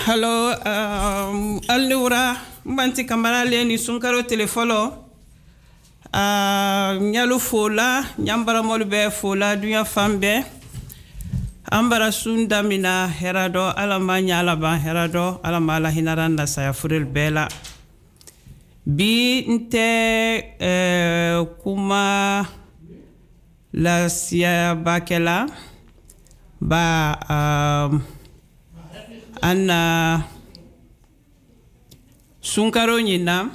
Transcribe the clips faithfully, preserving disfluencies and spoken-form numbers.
Hello, um, Alura, Banti Kamarale ni Sunkaro telefolo. Uh, Nyalu fola, Nyambara molbe fola, dunya fambe. Ambara sunda mina herado, alama nyalaba herado, alama la hinaranda saya furil bela. Bi nte uh, kuma la siya bakela ba um, Anna Sunkaro nyina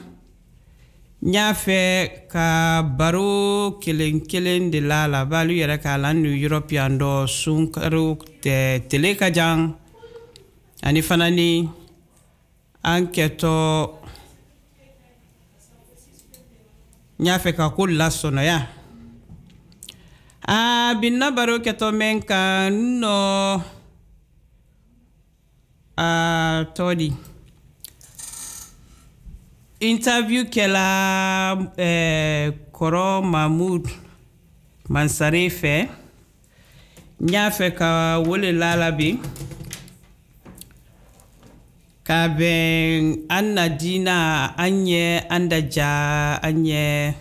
nyafe ka baro kelen kelen de la la balu yere ka lan New European do Sunkaro te teleka jang ani fanani anketo nyafe ka kula sono ya a binna baro keto menka no Uh, Todi. Interview kela eh, Koro Mahmoud Mansarefe. Nyafe ka wole lalabi. Ka ben Anna Dina anye andaja anye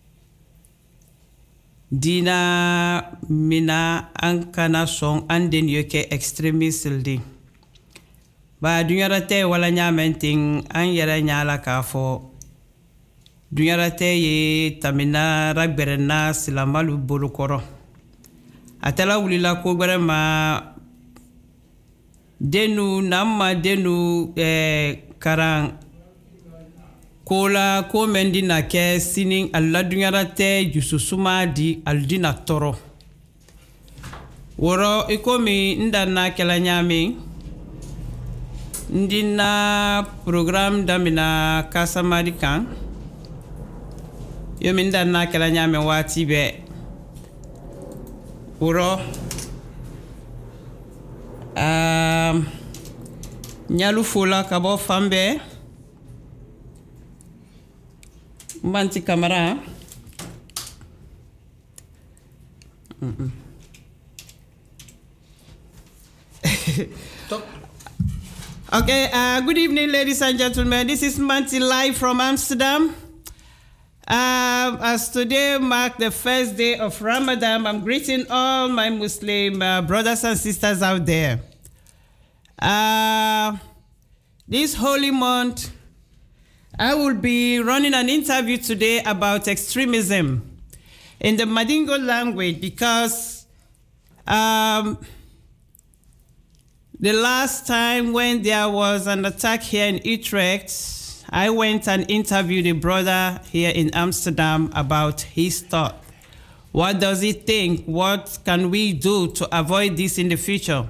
Dina mina ankana song anden yoke extremist di. Ba dunyarate wala nyamenting an yara nyala kafo dunyarate ye tamina ragberena silamalu bolukoro atala wulila ko ma denu namma denu eh, karang kola ko mendina ke sinin alla dunyarate jususuma di aldina toro woro ikomi ndana kala nyami Ndina program damina kasamari kan yo minda na kala nyame wati be uro um nyalu fola kabo fambe manti kamera mm -mm. Okay, uh, good evening, ladies and gentlemen. This is Manti live from Amsterdam. Uh, as today marks the first day of Ramadan, I'm greeting all my Muslim uh, brothers and sisters out there. Uh, this holy month, I will be running an interview today about extremism in the Mandingo language because um, the last time when there was an attack here in Utrecht, I went and interviewed a brother here in Amsterdam about his thought. What does he think? What can we do to avoid this in the future?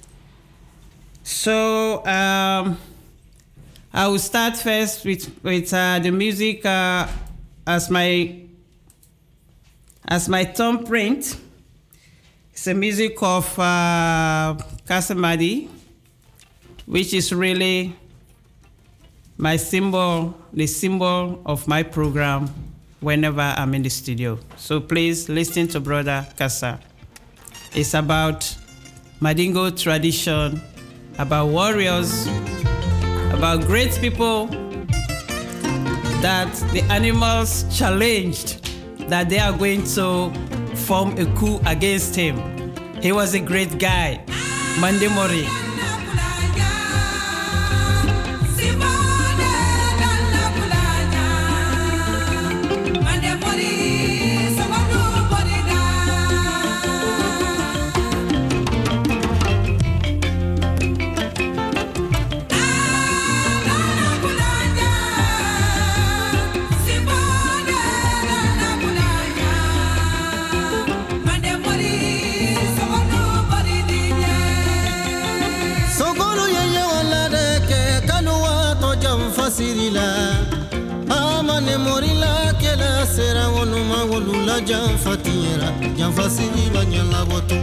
So um, I will start first with, with uh, the music uh, as my as my thumbprint. It's the music of uh, Kasamadi, which is really my symbol, the symbol of my program whenever I'm in the studio. So please listen to Brother Kasa. It's about Mandingo tradition, about warriors, about great people that the animals challenged that they are going to form a coup against him. He was a great guy, Mandemori. Sirila amane morila kela sera wonu mawulula janfatira janfasiri banyala botu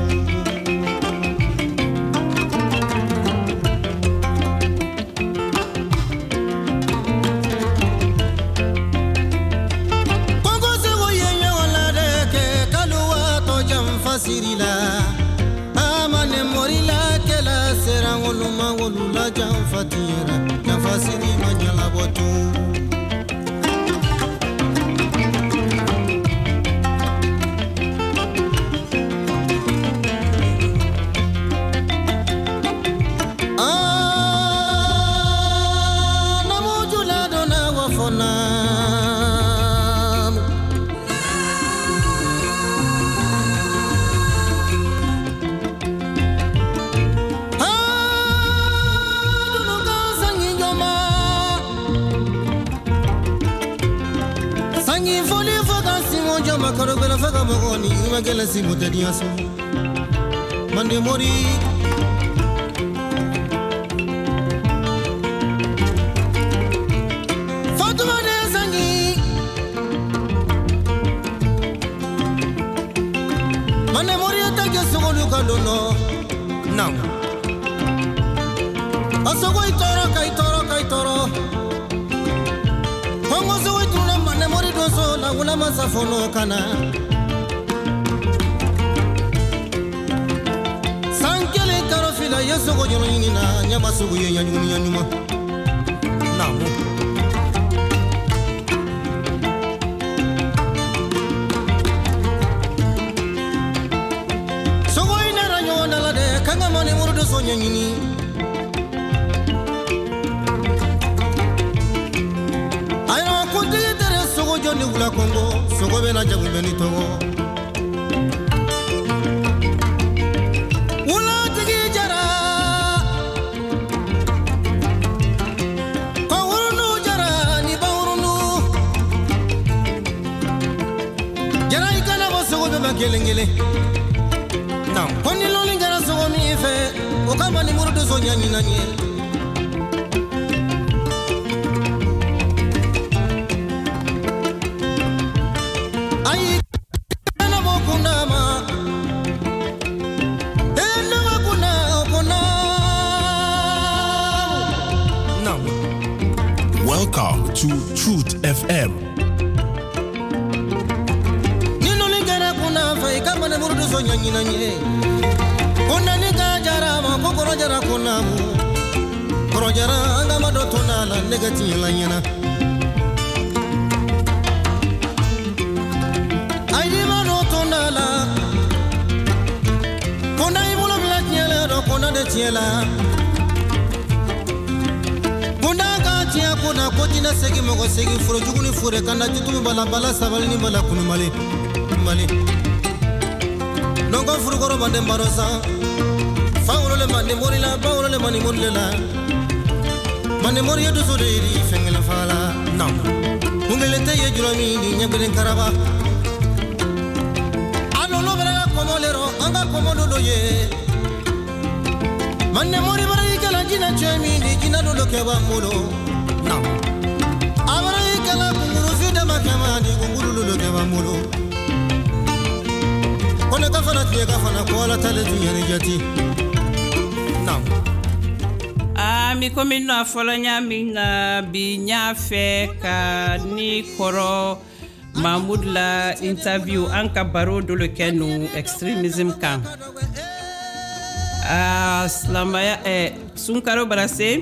Kongo se woyenya wala deke kaluwa to janfasirila amane morila kela sera wonu ma wolu la jam fatira na fasiri manyala botu ah na mojula dona wafona Karogela faga mogoni imagela simote diaso mande mori Fatuma de sangi mande mori atake sogolu kalono now asogo itoro kai toro kai toro Kongo so ituna mande mori doso la wala masafono kana Sankele karofila yeso go jono yinina nyama sugu ye nyanyuni nyanyuma Namo Sogo ina ranyo na la de kanga mane mori doso nyanyini Joni wula Kongo sogo bena jabu beni togo wula tigi jara ko wurunu jara ni ba wurunu jara ikana bo sogo beba gelengele nam koni loli ngara sogo mi fe o kama ni murudu so nyani nanye Welcome to Truth F M. Nino lingara kuna fai kama ne murudu so nyanyi nanye. Kuna nika jara ma kokoro jara kuna mu. Koro jara anga madoto na la negati la nyana. Aidi madoto na la. Kuna imulo black nyela do kuna de chiela. Kuna kotina segi mogo segi furo juguni fure kana jutumu bala bala sabali ni bala kunu mali mali nongo furu koro bande marosa fawro le mande mori la bawro le mani mori la mande mori yedu so de ri fengela fala nam mungele te ye jurami ni nyabere karaba ano no bera komolero anga komodo do ye mande mori bara ikala jina chemi ni jina do lo keba mulo Now, abara ikala kunguru fide makema ni kunguru lulu keba mulu. Kone kafana tiye kafana kuala tale tunyani jati. Now. Ah, mi komi no afolo nyami na bi nyafe ka ni koro Mahmoud la interview anka baro dolo kenu extremism kan. Ah, slamaya eh sunkaro barase.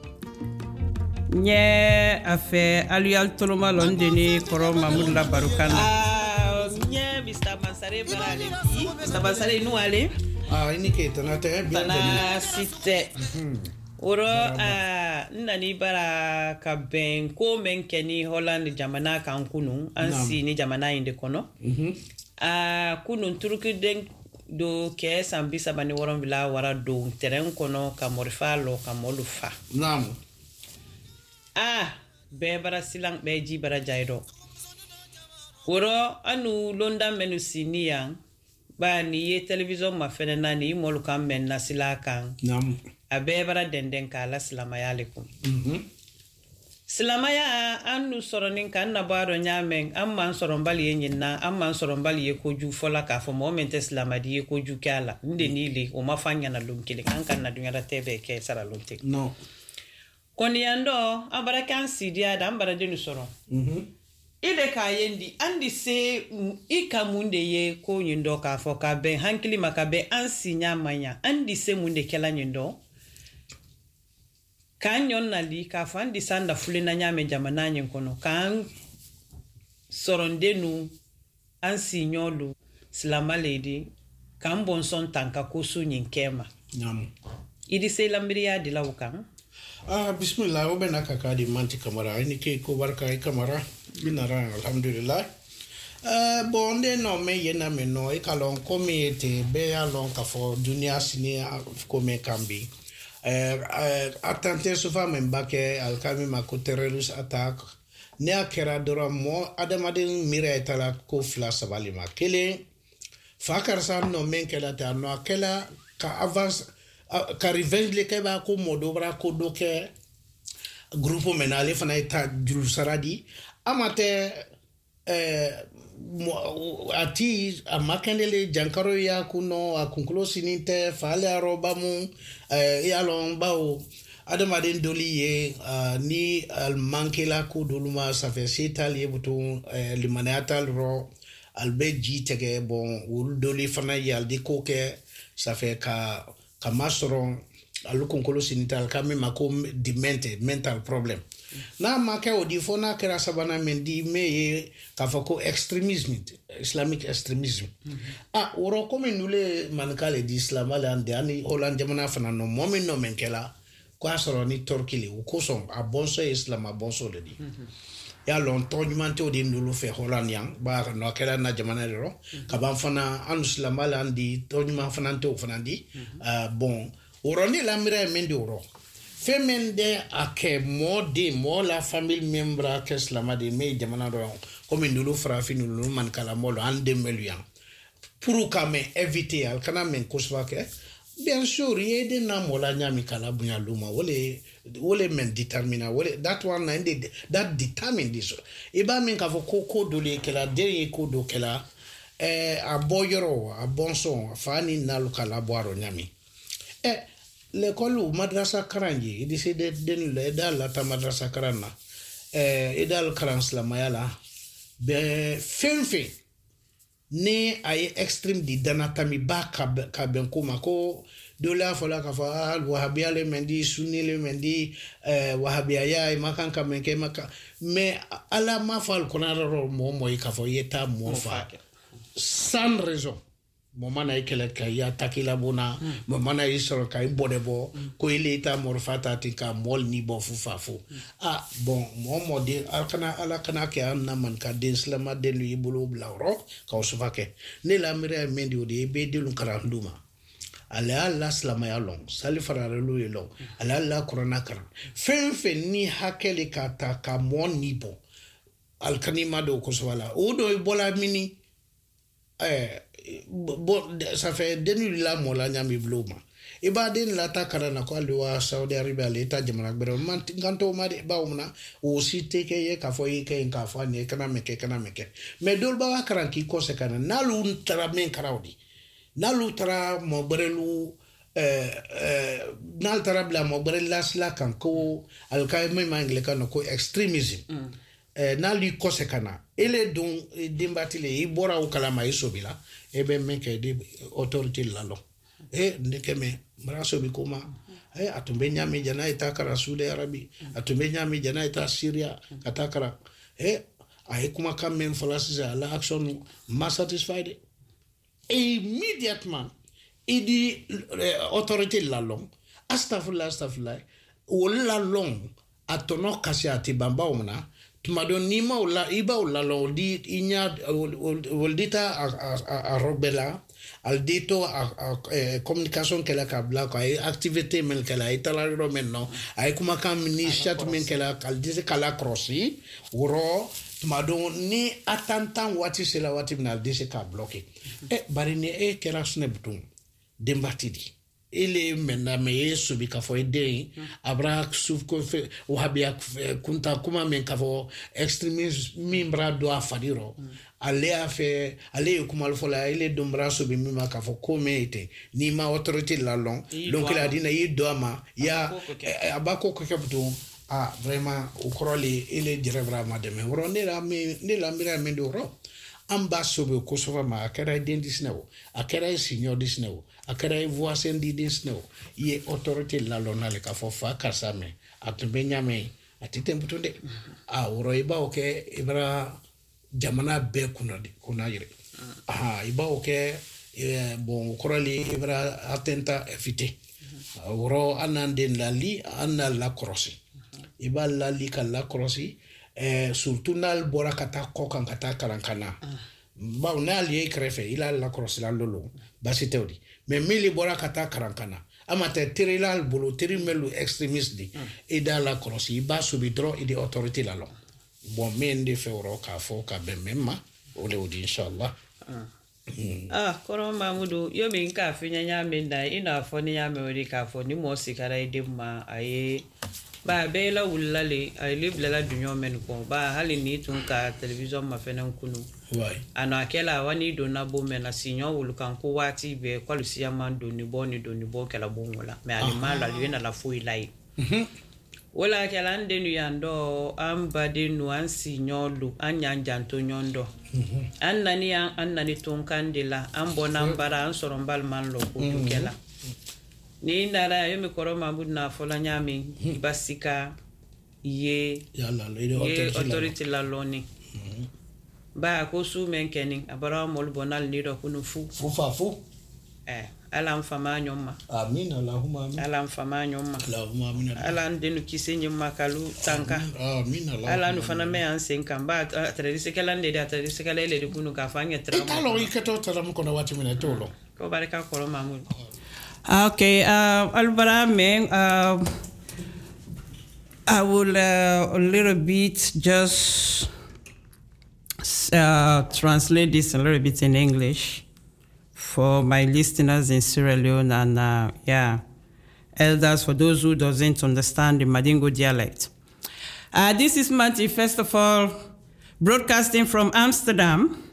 Nye afe aluyal toloma londeni koro Mahmoud la barukana. Ah, nye Mister Mansare barale bi. Mister Mansare inu ale. Ah, ini ke tonate bien. Tana site. Oro ah nani bara ka ben ko men keni Holland jamana kan kunu ansi ni jamana inde kono. Mhm. Ah kunu turki den do ke sambisa bani woron bila wara do terrain kono ka morifa lo ka molufa. Naam. Ah, be bara silang be ji bara jairo. Oro anu londa menu siniang ba ni ye television ma fene nani molu kam men na silakan. Naam. Abe bara denden kala salamaya alaikum. Mhm. Salamaya anu soronin kan na baro nyamen amman soron bali yenyina amman soron bali ye koju fola ka fo moment salamadi ye koju kala nde nile o mafanya na lunkile kan kan na dunya da tebe ke sara lunte. No. Koni yando abara kan sidia da ambara denu soron. Mhm. Ile ka yendi andi se ika munde ye ko nyindo ka fo ka ben hankili makabe ansi nyamanya andi se munde kela nyindo kan yon nali ka fan di sanda fulena nyame jamana nyen kono kan soronde nu an signolu slama lady kan bon son tanka ko su nyin kema Nyam. idi se lambriya de la wukan Ah, bismillah, o bena kaka di manti kamara. Ini ke ko barka ai kamara. Binara alhamdulillah. Uh, bonde no me yena me no e kalon komi ete be ya lon ka fo dunia sini kome kambi. Uh, uh, atante sofa membake alkami mako terrorist attack. Ne akera dora mo adamadin mira etala ko fla sabali ma kele. Fakar sam no men kela ta no akela ka avance uh, ka revenge le ke ba ko modobra ko doke grupo menale fana ita jul saradi amate eh, ati amakendele jankaro ya kuno akunkulo sininte fale aroba mu eh, yalon bao adamaden doli ye uh, ni al mankela ku doluma ça fait setal ye butu eh, limaneatal ro albe jitege bon ul doli fana yal di koke ça fait ka ka masron alukunkolo sinital kami makom demented mental problem na make odi fona kera sabana mendi me kafako extremism islamic extremism mm -hmm. ah woro comme nule mankale di islam ala ande ani holan jamana fana no momen no menkela kwa soro ni torkili ukoson a bonso islam a bonso le di mm -hmm. ya lon tonymante odi nulu fe holan yang ba no kela na jamana ro mm -hmm. kaban fana an islam ala andi tonyman fana to fana di mm -hmm. uh, bon oroni la mira mendi oro femende ake modi mo la famille membre que slama de me jamana do comme ndulu frafi ndulu man kala molo ande melian pour kame éviter al kana men kuswa ke bien sûr yede na mola nyami kala bunya luma wole wole men determina wole that one and that determine this iba men ka ko ko do le kala de ko do kala eh aboyoro abonso fani na lukala boaro nyami eh l'école madrasa karanji idi se de den le dal ta madrasa karana eh idal karans la mayala be fenfe ne ay extreme di danatami ba ka ben kuma ko do la fola ka fa al wahabia le mendi sunni le mendi eh wahabia ya makan ka menke maka me ala ma fal konaro mo mo ka fo yeta mo fa sans raison momana ikele ka ya takila bona mm. momana isoro ka ibodebo mm. ko ileta morfata tika mol ni bo fufafu mm. ah bon momo de alkana alakana ke anna man ka den slama de lui bulu blawro ka usufake ne la mire mendi odi be de lu kara nduma ala la slama ya long sali farare lu yelo ala la corona kara fen fen ni hakele ka ta ka mon ni bo alkanima do ko swala odo bola mini eh bon ça fait denu la mola nyami bloma e ba den la ta karana ko alwa Saudi Arabia le ta jamana bero man ganto ma de ba umna o site ke ye ka fo ye ke ka fo ne kana meke kana meke me dol ba karan ki ko se kana nalu tara men karawdi nalu tara mo berelu eh eh nal tara bla mo berela sla kan ko al kay me mangle kan ko extremism mm. eh nalu ko se kana ele don dimbatile i bora o kala ma isobila ebe meke di autorité lalo e ndekeme maraso bikoma e atumbe nyami jana itakara Saudi Arabi atumbe nyami jana ita Syria katakara e ai kuma kamen folasiza la action ma satisfied immediatement idi autorité lalo astaghfirullah astaghfirullah wala long atono kasi atibamba umna tumadon nima ula iba ula lo di inya woldita a, a, a, a robela al dito a, a, a communication que la kabla ko ay activité men que la itala ro men no ay kuma kam ni chat men que la kal dise kala crossi woro tumadon ni atantan wati sela wati minal dise ka bloqué e bari ni e kera snebtum dembatidi ele mena me subi ka fo ide abra suf ko fe wahabia kunta kuma men ka fo extremism mimbra do afadiro ale afe ale kuma lo fola ele dombra subi mima ka fo komete ni ma autorité la long donc la dina yi doama ya abako ko kebutu ah vraiment o kroli ele dire vraiment de me woro ne la me ne la mira me do ro amba sobe Kosovo ma akera den disnewo akera senior disnewo akera voisin di disnewo ye autorité la lonale ka fo fa kasame atubenya me atite mputunde a woro iba oke ibra jamana be kuna kuna yire aha iba oke bon korali ibra atenta evite woro anande lali anna la crossi iba lali ka la crossi eh surtout nal bora kata kokan kata karankana ba unali e krefe ila la crossi la lolo basiteodi mais mili bora kata karankana amate tirilal bolo tirimelu extremiste di e da la crossi ba subitro e di autorité la lo bon mende fewro ka fo ka bemma ole odi inshallah ah koro mamudu yo min ka finya nya min da ina fo ni ya me ka fo ni mo sikara ide ma aye ba bela wulale ay libla la dunyo men ko ba hali ni tun ka television ma fenen kunu wai ano akela wani do na bo mena sinyo wul kan ko wati be kwalu siya man do ni boni do ni bo kala bongola me ali malo ali na la fu ilai mhm wala kala ande nu yando amba de nu an sinyo lu anya janto nyondo mhm annani annani tun kandila ambo nambara an sorombal man lo ko kela ni nara yo mi koro mabud na fola nyami basika ye yalla le autorité la loni ba ko su men kenin abara mol bonal ni do kunu fu fu fa fu eh ala mfama nyoma amin allahumma amin ala mfama nyoma allahumma amin ala ndenu kisenye makalu tanka amin allahumma ala nu fana me ansen kan ba tradise kala ndede tradise kala le kunu ka fanya tramo kala ikato talam ko na wati mena tolo ko baraka koro mamul. Okay, uh, Albara Meng, uh, I will uh, a little bit just uh, translate this a little bit in English for my listeners in Sierra Leone and uh, yeah, elders for those who doesn't understand the Madingo dialect. Uh, this is Mati, first of all, broadcasting from Amsterdam.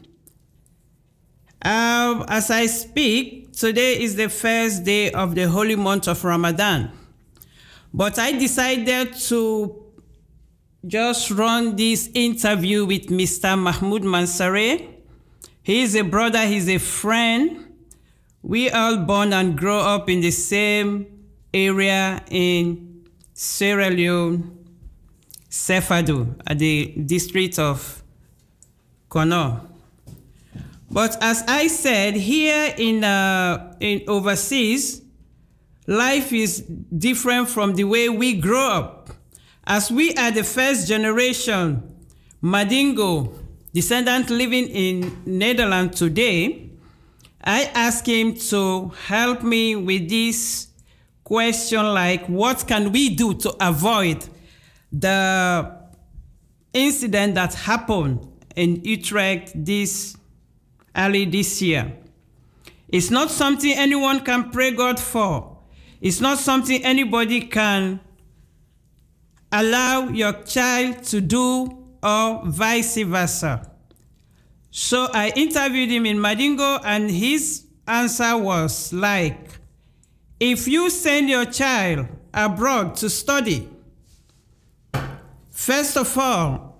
Uh, as I speak, today is the first day of the holy month of Ramadan. But I decided to just run this interview with Mister Mahmoud Mansare. He is a brother, he's a friend. We all born and grow up in the same area in Sierra Leone, Sefadu, at the district of Kono. But as I said, here in uh, in overseas, life is different from the way we grow up. As we are the first generation Madingo descendant living in Netherlands today, I asked him to help me with this question like, what can we do to avoid the incident that happened in Utrecht this early this year? It's not something anyone can pray God for. It's not something anybody can allow your child to do or vice versa. So I interviewed him in Madingo and his answer was like, if you send your child abroad to study, first of all,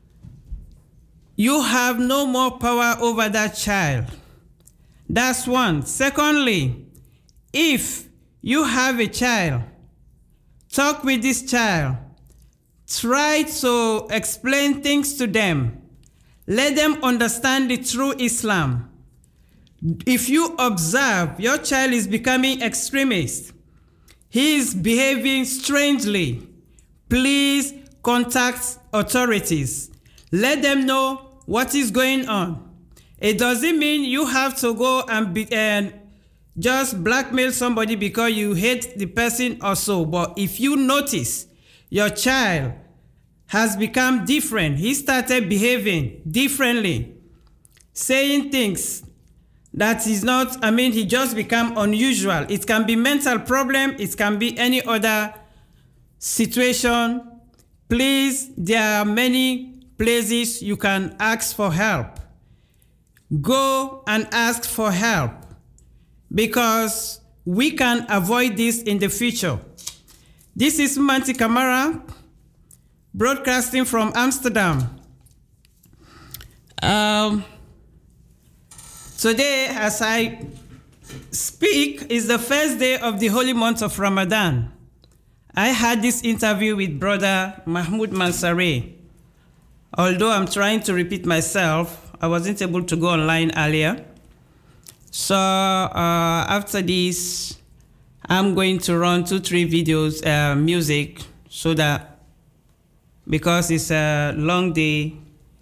you have no more power over that child. That's one. Secondly, if you have a child, talk with this child. Try to explain things to them. Let them understand the true Islam. If you observe your child is becoming extremist, he is behaving strangely, please contact authorities. Let them know what is going on. It doesn't mean you have to go and, be, and just blackmail somebody because you hate the person or so. But if you notice your child has become different, he started behaving differently, saying things that is not, I mean, he just become unusual. It can be mental problem. It can be any other situation. Please, there are many places you can ask for help. Go and ask for help because we can avoid this in the future. This is Manti Kamara, broadcasting from Amsterdam. Um, Today, as I speak, is the first day of the holy month of Ramadan. I had this interview with Brother Mahmoud Mansare. Although I'm trying to repeat myself, I wasn't able to go online earlier. So uh, after this, I'm going to run two, three videos, uh, music, so that because it's a long day,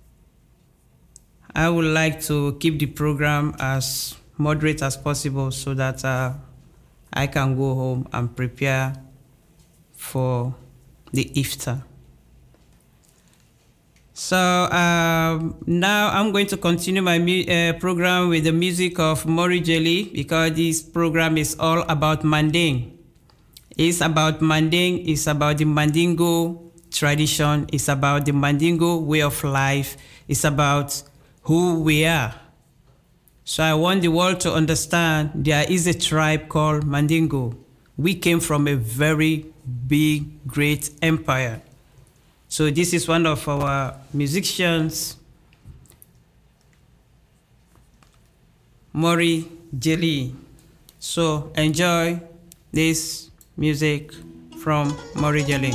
I would like to keep the program as moderate as possible so that uh, I can go home and prepare for the iftar. So um, now I'm going to continue my uh, program with the music of Mori Jelly, because this program is all about Manding. It's about Manding, it's about the Mandingo tradition, it's about the Mandingo way of life, it's about who we are. So I want the world to understand there is a tribe called Mandingo. We came from a very big, great empire. So this is one of our musicians, Mori Jelly. So enjoy this music from Mori Jelly.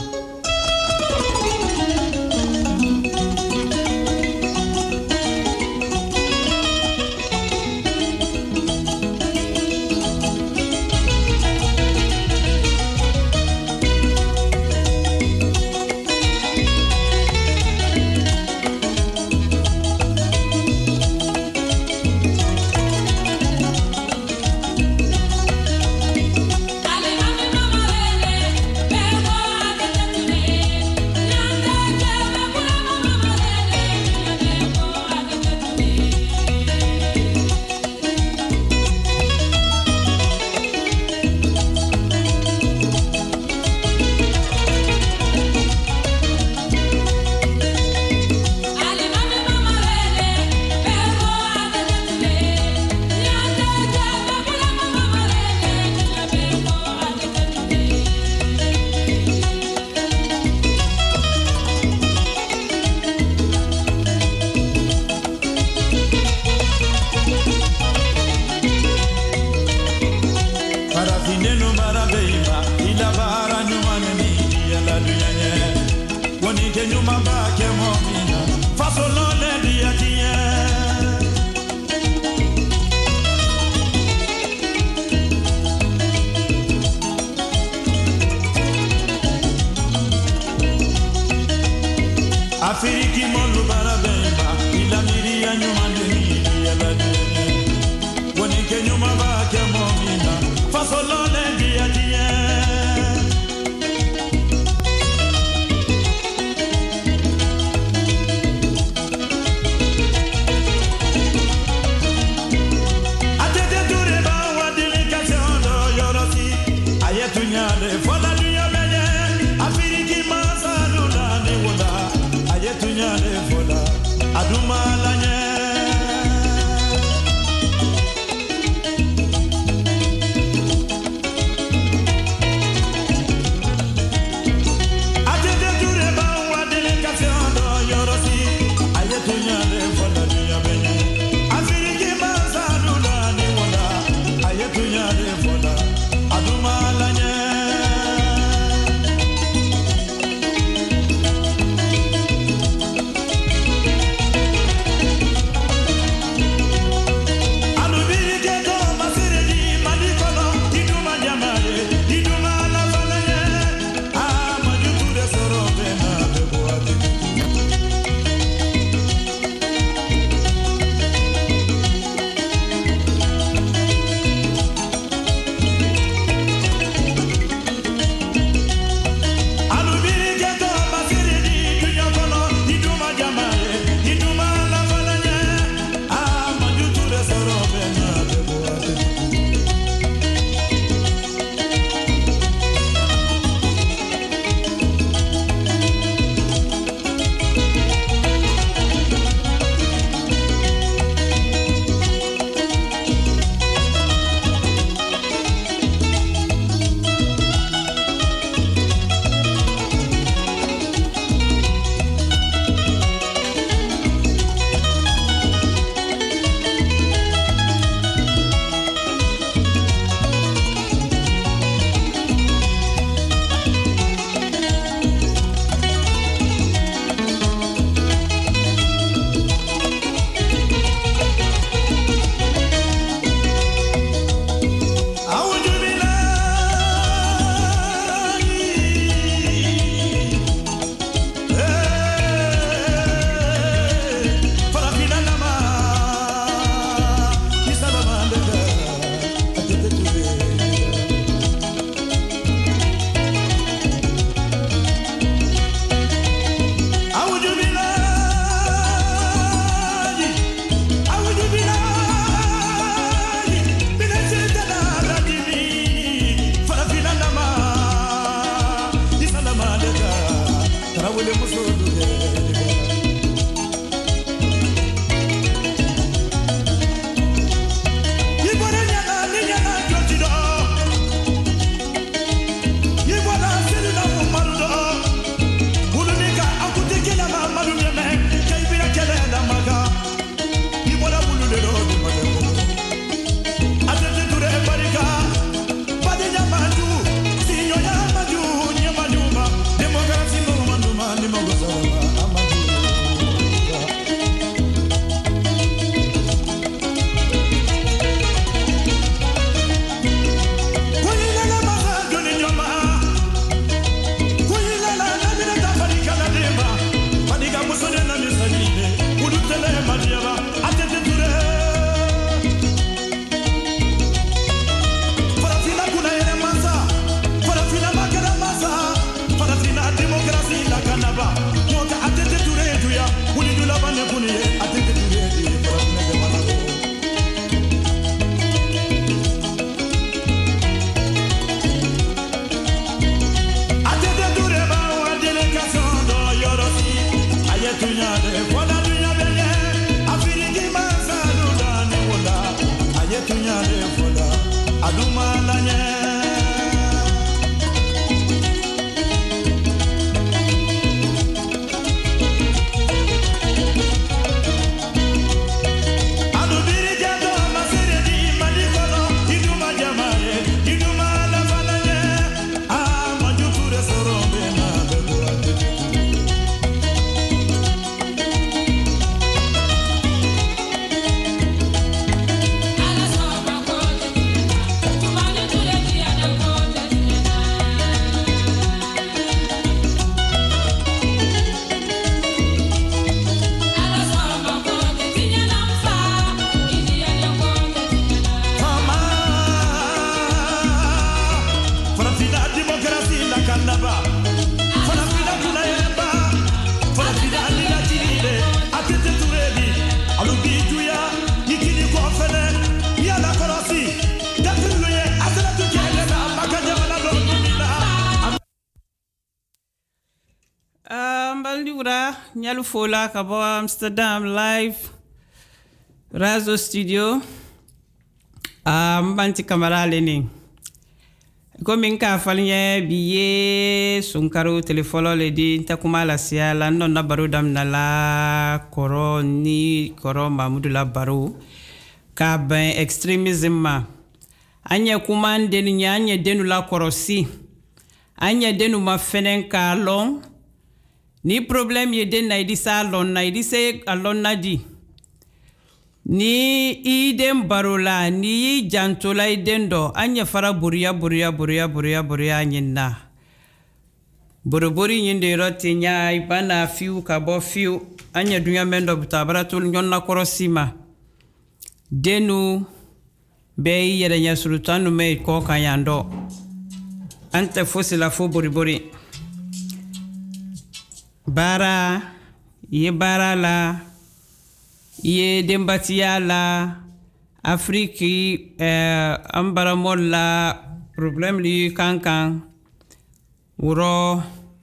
Nyalu Fola kabo Amsterdam live Razo studio um, banti kamera leni ko min ka falnye biye sunkaro telefono le di takuma la sia la non na baro dam na la koro ni koro mamudu la baro ka ben extremism ma anya kumande ni anya denu la korosi anya denu ma fenen ka long ni problem ye den na idi sa lon na idi se alon na di ni idem barola ni jantola idendo anya fara buria buria buria buria buria nyina borobori nyinde roti nya ibana fiu kabo fiu anya dunya mendo butabara tul nyonna korosima denu be yere nya sultanu me ko kayando ante fosi la fo boribori bara ye bara la ye dembatia la Afriki eh, ambara molla problem li kankan uro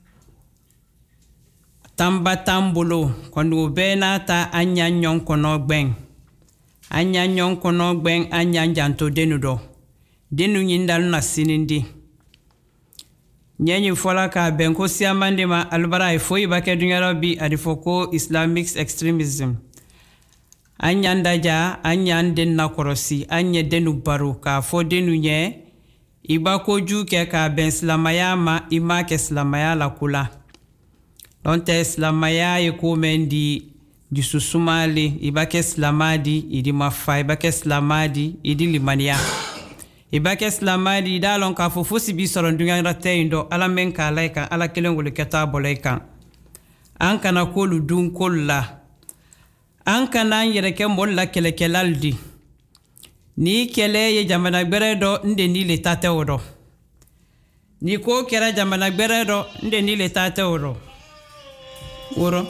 tamba tambulo kondo bena ta anya nyon kono gben anya nyon kono gben anya janto denudo denu nyindal na sinindi nyenyi fola ka benko siamande ma albara e foyi bake dunyaro bi adifoko Islamic extremism anya ndaja anya den na korosi anya denu baru ka fo denu nye iba ko juke ka ben islamaya ma ima ke islamaya la kula donte islamaya e ko mendi di susumali iba ke islamadi idi mafa iba ke islamadi idi limania iba ke islamadi dalon ka fo fosi bi soron dunya rateindo ala men ka laika ala kelengol keta bolaika an kana kolu dun kolla an kana yere ke molla kele kelaldi ni kele ye jamana beredo nde ni le tate odo ni ko kera jamana beredo nde ni le tate odo oro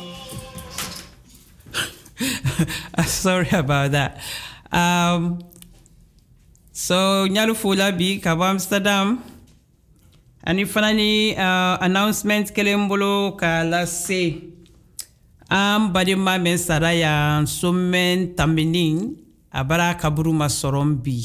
sorry about that um so nyalu fula bi kaba Amsterdam Ani fanani uh, announcement kelembolo ka lase. Am badima men saraya somen taminin abara kaburu masorombi.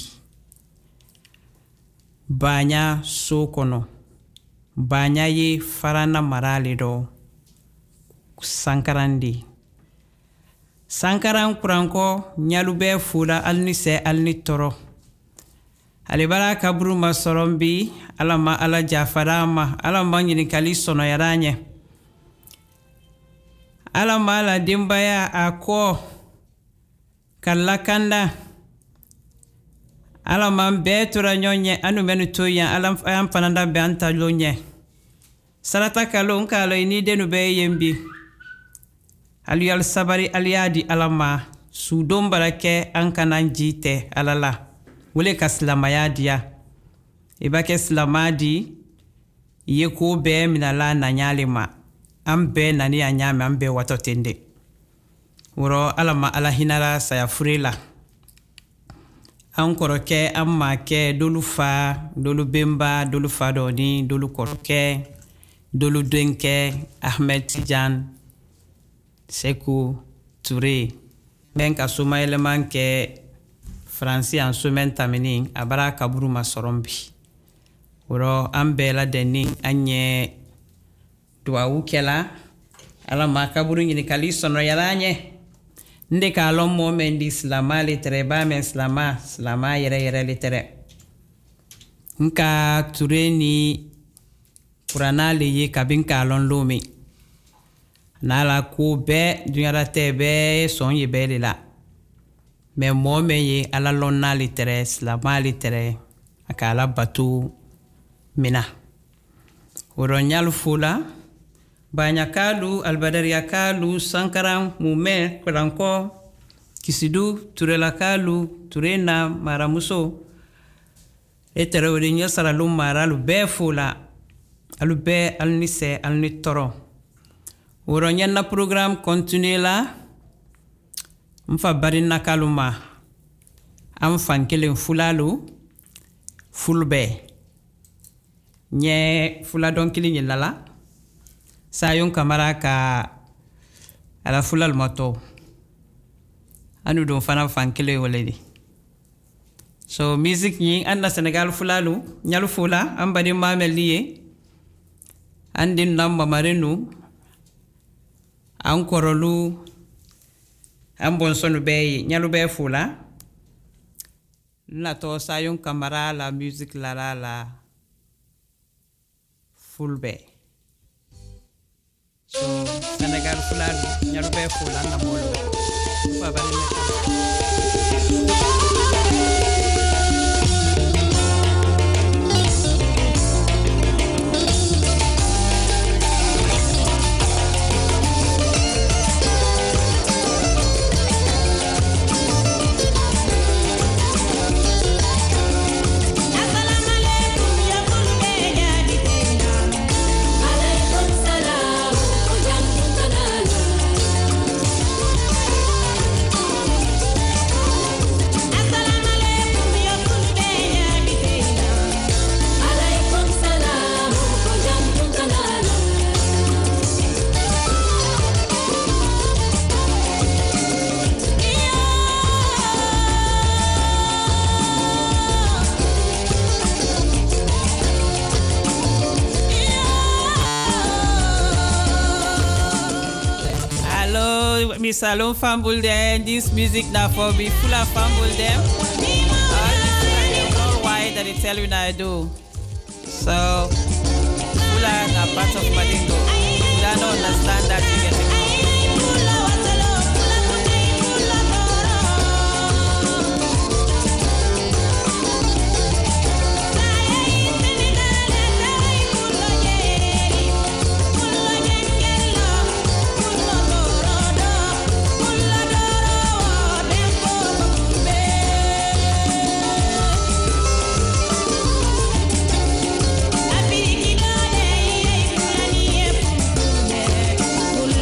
Banya sokono. Banya ye farana marale do. Sankarandi. Sankaran kuranko nyalube fula alnise alni toro. Alibara kaburu masorombi alama ala jafarama alama nyinikali sono yaranye. Alama ala dimbaya ako kalakanda. Alama betura nyonye anu menu toya alam ayam pananda be anta lonye. Sarata kalon kalo ini denu be yembi. Aliyal sabari aliyadi alama sudom barake ankanan jite alala. Wole ka silamayadiya. Iba ke silamadi ye ko be minala na nyalema. Ambe nani anyame ambe watotende. Wuro alama ala hinara saya furela. Ankoroke amma ke dolu fa, dolu bemba, dolu fadoni, dolu koroke, dolu denke, Ahmed Tijan, Sekou Touré. Benka suma eleman ke Fransi en semaine tamini abara kaburu masorombi. Wuro ambela deni anye dua ukela ala makaburu nyini kali sono yaranye. Nde ka alon mo men di islama litere ba men islama islama yere yere litere. Nka Touré ni kurana liye kabin ka alon lomi. Nala ko be dunyara te be son ye be lila. Mais mo men ye ala lonna litere islama litere akala batu mina. Uronyal fula Banyakalu, Albadariakalu, Sankaran, Mume, Kuranko, Kisidu, Turelakalu, Turena, Maramuso, Etere Odinyo Saralum Maralu, Befula, Alube, Alnise, Alnitoro. Uronyan program continue la, Mfa Barina Kaluma, Amfan Killing Fulalu, Fulbe, Nye Fuladon Killing Lala. Sayon kamara ka ala fulal moto anu don fana fankele woledi. So music ni anda Senegal fulalu nyalu fula ambadi mameliye andin namba marenu ankorolu ambon sonu be nyalu be fula la to sayon kamara la music la la la fulbe. So, Senegal fulani, nyarube fulani na molo. Kwa bali Salon fambul dem, this music now for me full of fambul dem. All this worldwide that they tell you that I do. So full of a part of Madingo. I don't understand that you get it. Pull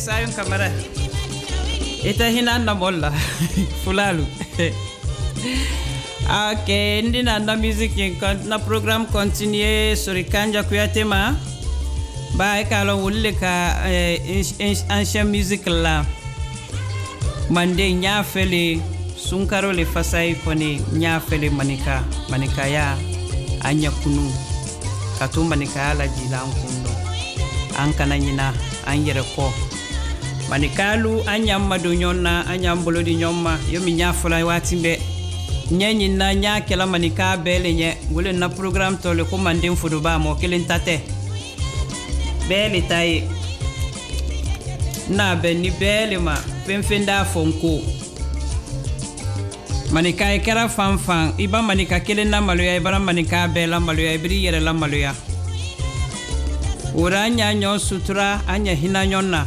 sayun kamara. Ita hina na molla. Fulalu. Ok, ndi na na music yin na program continue suri kanja kuyatema. Ba e ka lo wulle ka ancien music la. Mande nya fele sunkaro le fasai kone nya fele manika manika ya anya kunu katu manika la jilan kundo an kana nyina an yere ko manikalu anya madu nyonna anya mbolodi nyomma yomi nya fula watimbe nyenyi na nya kela manika bele nye wole na program to le ko mande mfudo ba mo kelen tate bele tai na be ni bele ma femfenda fonko manika ekera fanfan iba manika kelen na maloya ibara manika bela maloya ibri yere la maloya ora nya nyo sutura anya hina nyonna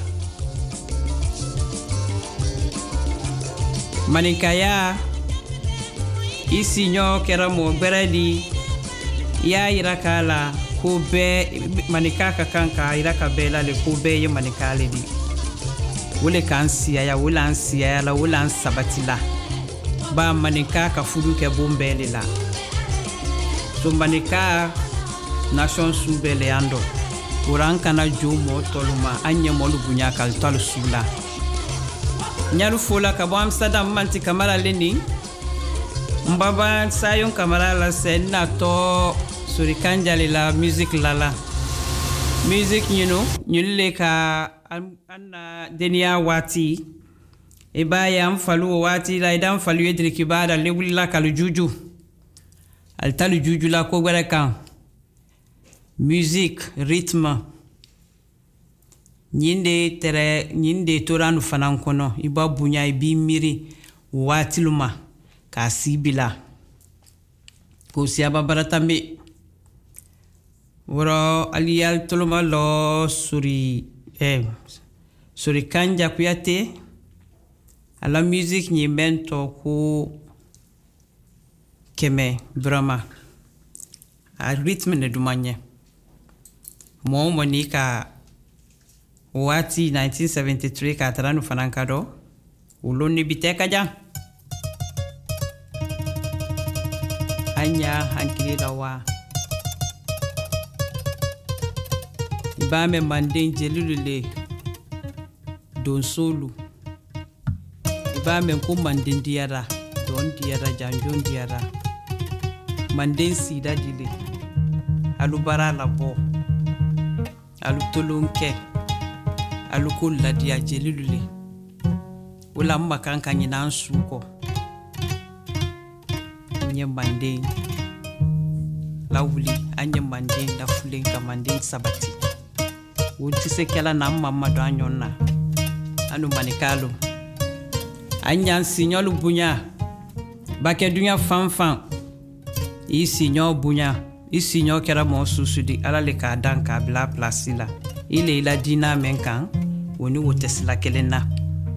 manika ya isi nyo kera mo beredi ya irakala kube manika kakanka iraka bela le kube ye manika le di wole kansia ya wole ansia ya la wole ansabatila ba manika ka fudu ke bombele la so manika nation subele ando uran kana jumo toluma anye molu bunya kal tol sula nyalu fola ka bo Amsterdam manti kamara leni mbaba sayon kamara la senna to suri kanjali la music lala music you know nyulle ka anna denia wati e baya mfalu wati la idan falu yedri kibada le willa kalu juju al talu juju la ko gwara kan music rythme nyinde tere nyinde toranu fanan kono iba bunya ibi miri wati luma ka sibila ko siaba baratambe woro aliyal toluma lo suri eh suri kanja kuyate ala music ni mento ko keme drama a rythme ne dumanye mo monika wati nineteen seventy-three ka taranu fanankado uloni biteka ja anya hankiri dawa ibame mande jelulule don solu ibame ko mande ndiara don ndiara janjon ndiara mande sida dile alubara labo alutolonke alukul la dia jelulule wala makanka nyina nsuko nye mande lawuli anye mande da fulenka mande sabati wuti sekela na mama do anyonna anu manikalo anya signol bunya bake dunya fanfan i signol bunya i signol kera mo susudi ala le ka danka bla plasila ile ila dina menkan woni wotesla kelena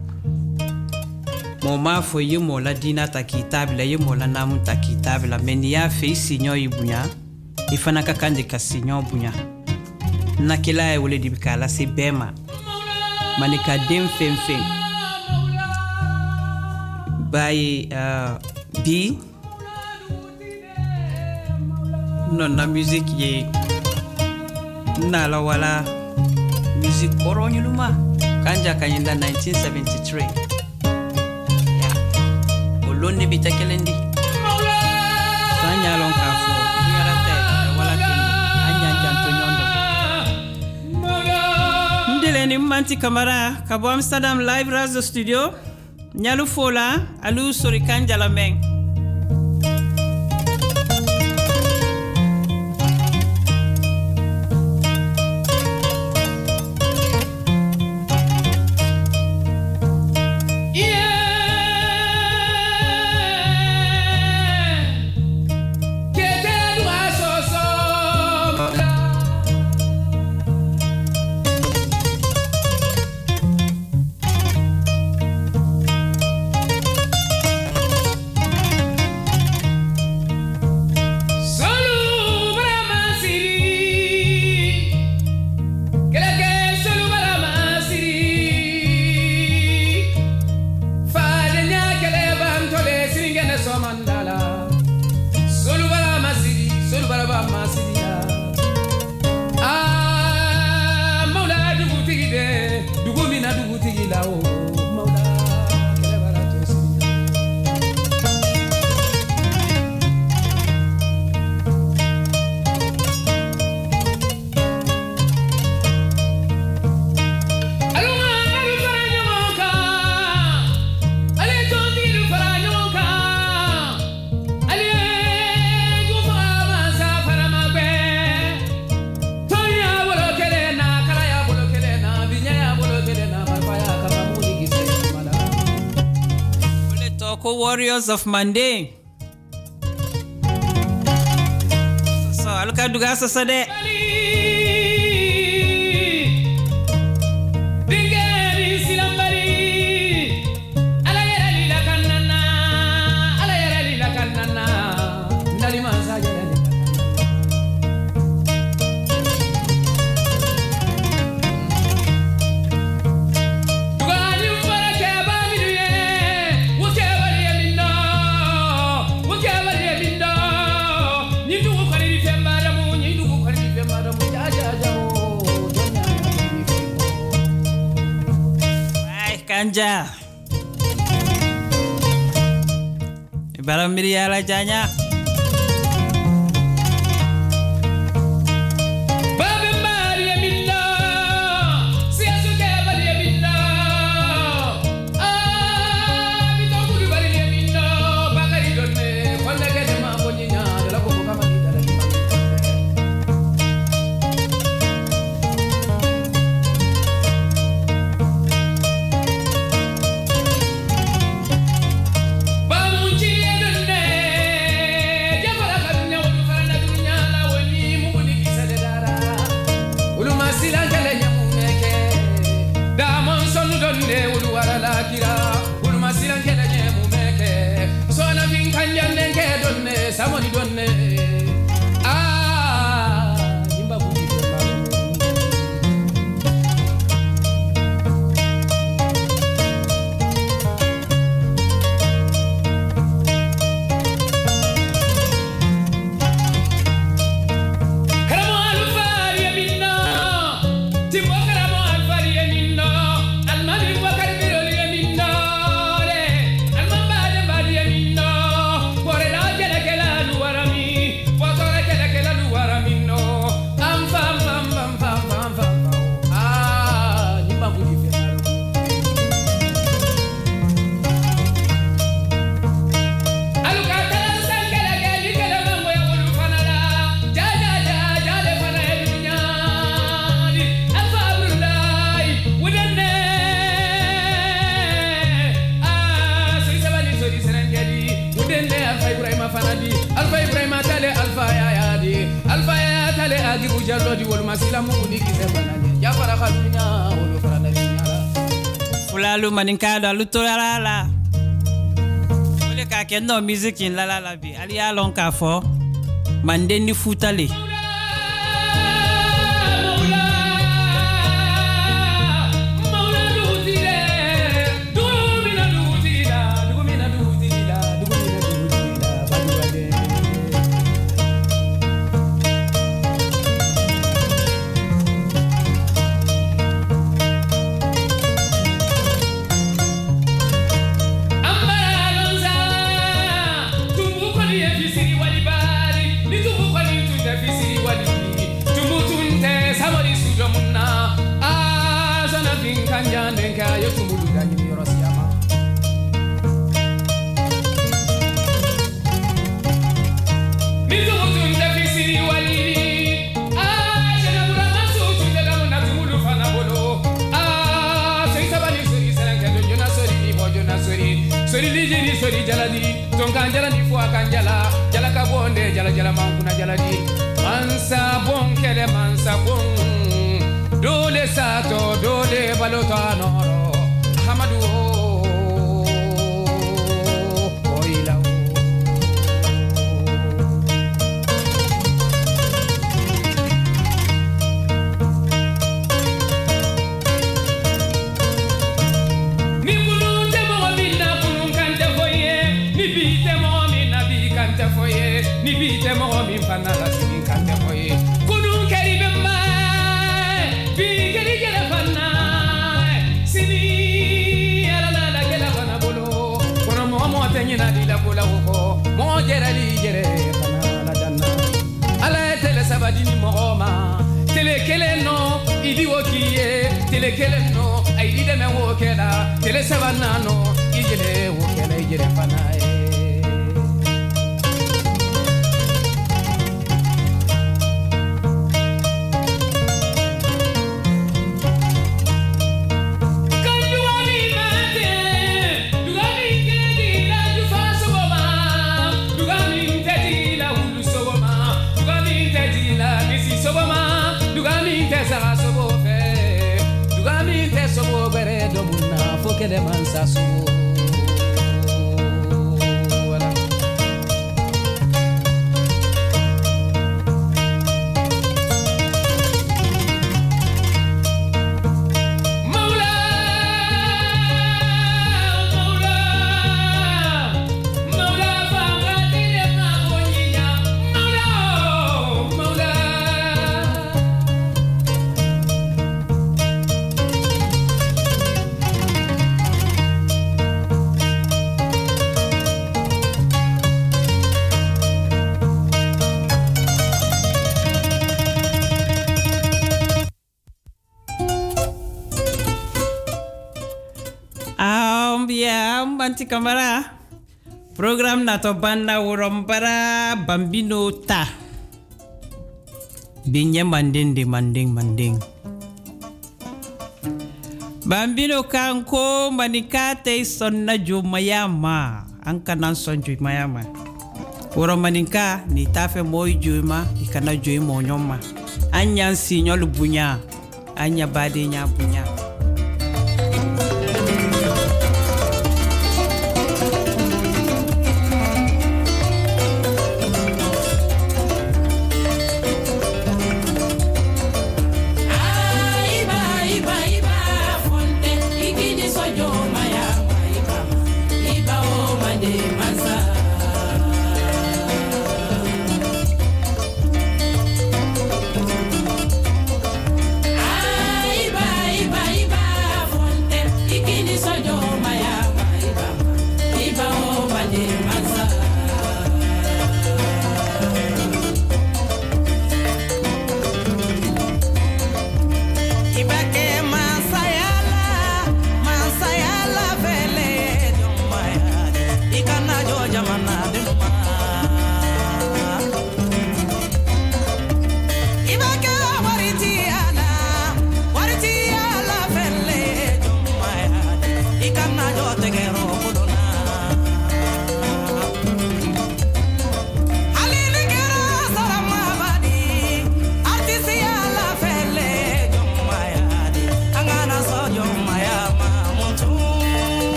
mo ma fo yimo la dina ta kitabla yimo la namu ta kitabla meni ya fe signol ibunya ifana ka kande ka signol bunya na kila e wole dibikala se bema manika dem fem fem by uh, B non na musique ye na la wala musique koronyuluma kanja kanyinda nineteen seventy-three ya olone bitakelendi sanya lon kafo yara te wala teni anya janto nyondo ndele ni manti kamara kabo Amsterdam live radio studio nyalu fola alu sori kanja la meng Warriors of Monday. So, aluka duga sasade. Kanja Baram Miria la janya Babe Maria Minna Siasu ke Maria Minna Ah Vito Kuri Maria Minna Bakari donne Konda ke dema boninya la ko kama ni dala ni Somebody don't know. Ah, Nimba Budi. Karamo alfari minna, Timbo karamo alfari minna, almani wakari biroli minna, le, almamba de badi minna, pore la kela kela luarami, potore kela kela luarami no, am fam fam fam fam fam fam, ah, Nimba Budi femaro. Aluka kala sangela keli kela mango ya wulu fanala, ja ja ja ja le fana elunyani, alfa brulai, wudenne, ah, sori sabani sori serengeli, wudenne alfa Ibrahim fanadi, alfa Ibrahim tale alfa ya ya di, alfa ya tale agi bujallo di wulu masila muni kisebanani, ya fara khalunya wulu fana nyala. Fulalu maninkada lutorala. Ole ka kendo music in la la la bi, ali alon ka fo, mandendi futale. Sori lijiri sori jaladi tonkan jaladi fo akan jala jala ka bonde jala jala mankuna jaladi mansa bon kele mansa bon dole sato dole balota noro hamadu oila ni bite mo mi fanala sini kande moye kunun keribe ma bi keri kere fanna sini Tele sabanano, ijele wokele ijele fanae. Que le mansa su Banti kamara program na to banda urombara bambino ta binye manding de manding manding bambino kanko manikate sonna jumayama anka nan son jumayama uro maninka ni tafe moy juma ikana joy mo nyoma anya signol bunya anya bade nya bunya Come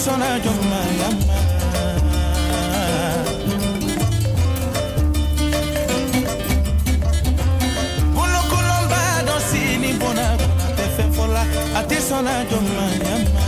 sona joma yama Bolo kolomba dosini bona bona te fe fola ate sona joma yama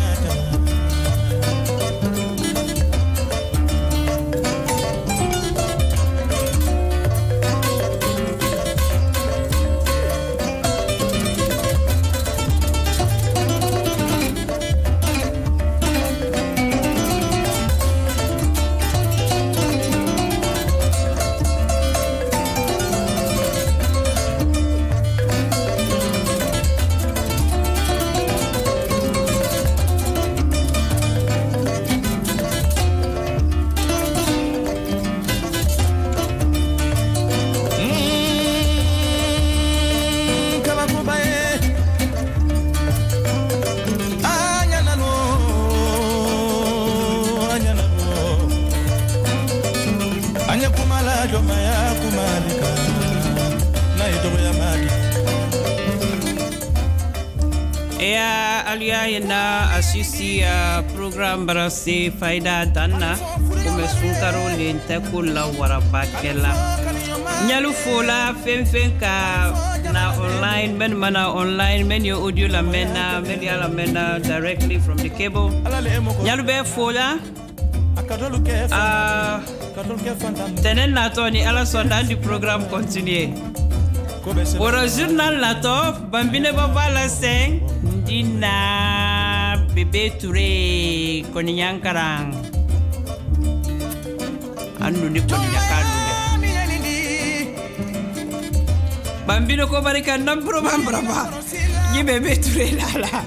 na assisi a program brasi faida danna come sunkaro lente kula warabakela nyalu fola fen fen ka na online men mana online men yo audio la mena media la mena directly from the cable nyalu be fola ah tenen na toni ala sonda du programme continue pour le journal la to bambine baba la seng dina bébé Touré koni nyankarang anu ni koni nyakalu bambino ko barika nam program brava ni bébé Touré lala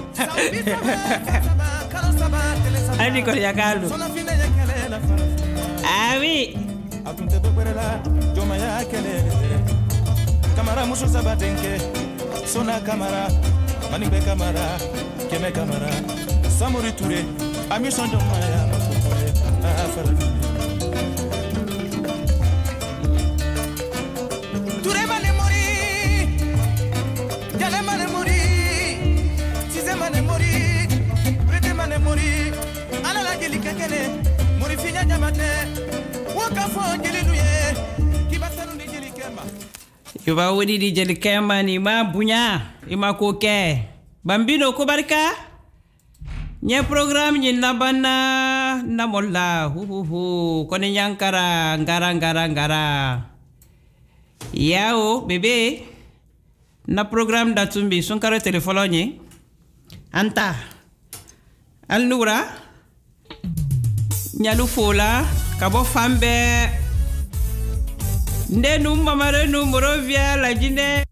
ani koni nyakalu ah oui atunte beberela joma ya kelele kamara muso sabatenke sona kamara Manibe Kamara, Keme Kamara, Samori Touré, Ami Sondo Maya, Touré mane mori, Jale mane mori, Size mane mori, Prete mane mori, Ala la geli kakene, Mori finya jamate, Waka fo geli nuye, Kibasaru ni geli kema. Yuba wodi di geli kema ni ma bunya. Ima koke bambino ko barka nye program nyi nabana namolla hu hu hu kone nyankara ngara ngara ngara yao bebe na program datumbi sunkaro telefono nyi anta al nura nyalu fola kabo fambe ndenu mamare numero via la jine